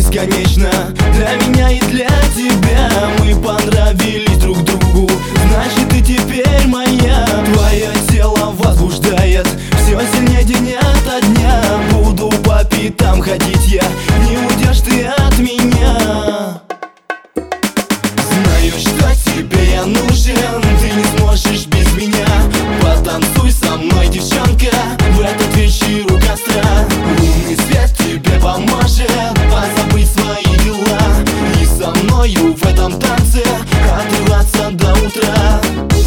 бесконечно. Для меня и для тебя мы понравились друг другу, значит ты теперь моя. Твое тело возбуждает все сильнее день ото дня. Буду по пятам ходить я, не уйдешь ты от меня. Знаю, что тебе я нужен, ты не сможешь без меня. Потанцуй со мной, девчонка, в этот вечер у костра. Лунный свет тебе поможет позабыть свои дела и со мною в этом танце отрываться до утра.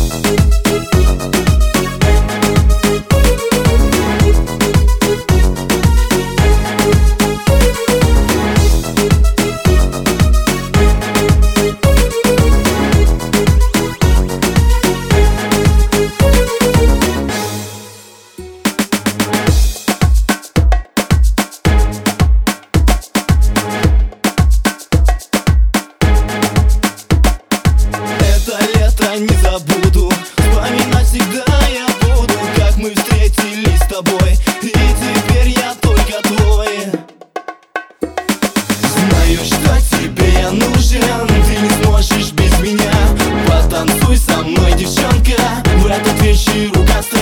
Не забуду, вспоминать всегда я буду, как мы встретились с тобой, и теперь я только твой. Знаю, что тебе я нужен, ты не сможешь без меня. Потанцуй со мной, девчонка, в этот вечер у костра.